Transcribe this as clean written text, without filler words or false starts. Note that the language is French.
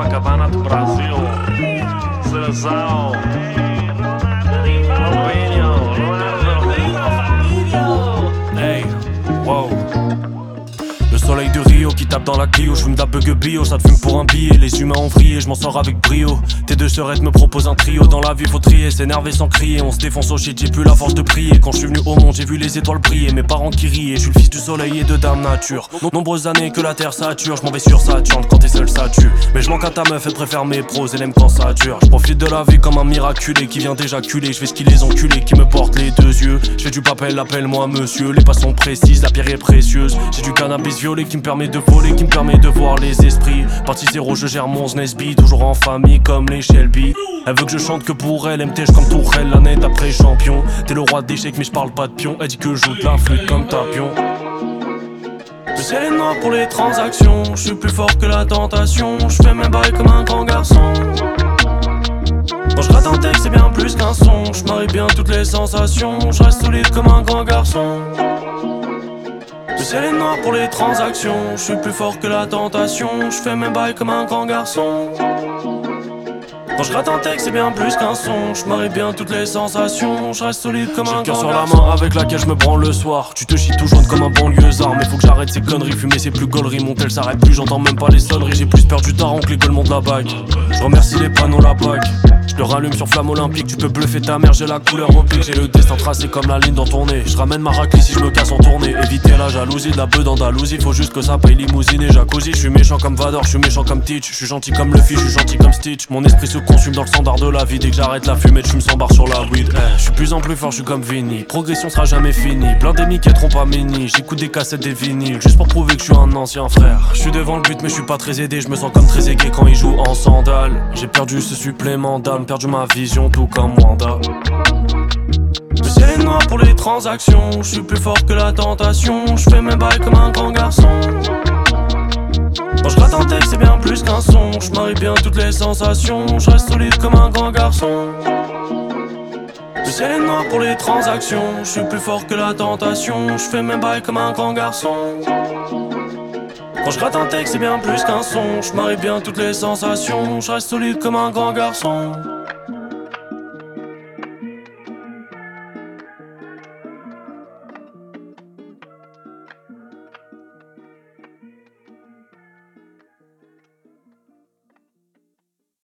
Copacabana do Brasil. Seleção. Ronaldinho, Hey, wow. Le soleil de Rio qui tape dans la Clio. J'fume d'Apgue bio, ça te fume pour un billet. Les humains ont vrillé, je m'en sors avec brio. Tes deux sœurettes me proposent un trio. Dans la vie faut trier, s'énerver sans crier. On se défonce au shit, j'ai plus la force de prier. Quand je suis venu au monde, j'ai vu les étoiles briller. Mes parents qui riaient, je suis le fils du soleil et de dame nature. Nombreuses années que la terre sature, je m'en vais sur Saturne. Quand t'es seul ça tue. Mais je manque à ta meuf, elle préfère mes pros, elle aime quand ça dure. Je profite de la vie comme un miraculé qui vient d'éjaculer. Je fais ce qui les enculés qui me portent les deux yeux. Je fais du papel, appelle-moi monsieur. Les pas sont précises, la pierre est précieuse. J'ai du cannabis violet qui me permet de voler, qui me permet de voir les esprits. Partie zéro, je gère mon Nesby, toujours en famille comme les Shelby. Elle veut que je chante que pour elle, MTG comme Tourelle, l'année d'après champion. T'es le roi d'échecs mais je parle pas de pion. Elle dit que je joue de la flûte comme Tapion. Le ciel est noir pour les transactions, je suis plus fort que la tentation. Je fais mes bails comme un grand garçon. Quand je rate un texte c'est bien plus qu'un son. Je marie bien toutes les sensations, je reste solide comme un grand garçon. Le ciel est noir pour les transactions, je suis plus fort que la tentation. Je fais mes bails comme un grand garçon. Quand je rate un texte c'est bien plus qu'un son. Je marie bien toutes les sensations, je reste solide comme un grand garçon. J'ai le cœur sur la main avec laquelle je me branle le soir. Tu te chies tout jaune comme un banlieusard. Mais faut que j'arrête ces conneries, fumer c'est plus gaulerie. Mon tel s'arrête plus, j'entends même pas les sonneries. J'ai plus peur du taron que les gueulements de la bague. Je remercie les panneaux la bague. Je le rallume sur flamme olympique. Tu peux bluffer ta mère, j'ai la couleur au pic. J'ai le destin tracé comme la ligne dans ton nez. Je ramène ma raclée si je me casse en tournée. Éviter la jalousie, de la beuh d'Andalousie. Faut juste que ça paye limousine et jacuzzi. Je suis méchant comme Vador, je suis méchant comme Teach. Je suis gentil comme Luffy, je suis gentil comme Stitch. Mon esprit se consume dans le standard de la vie. Dès que j'arrête la fumée, je me sens barre sur la weed. Je suis plus en plus fort, je suis comme Vinny. Progression sera jamais finie. Plein d'ennemis qui être pas mini. J'écoute des cassettes, des vinyles. Juste pour prouver que je suis un ancien frère. Je suis devant le but mais je suis pas très aidé. Je me sens comme très aigué quand ils jouent en sandales. J'ai perdu ce supplément d'âme, perdu ma vision tout comme Wanda. Le ciel est noir pour les transactions, je suis plus fort que la tentation. Je fais mes bails comme un grand garçon. Quand je rate un texte c'est bien plus qu'un son. Je marie bien toutes les sensations, je reste solide comme un grand garçon. Le ciel est noir pour les transactions, je suis plus fort que la tentation. Je fais mes bails comme un grand garçon. Quand je rate un texte c'est bien plus qu'un son. Je marie bien toutes les sensations, je reste solide comme un grand garçon.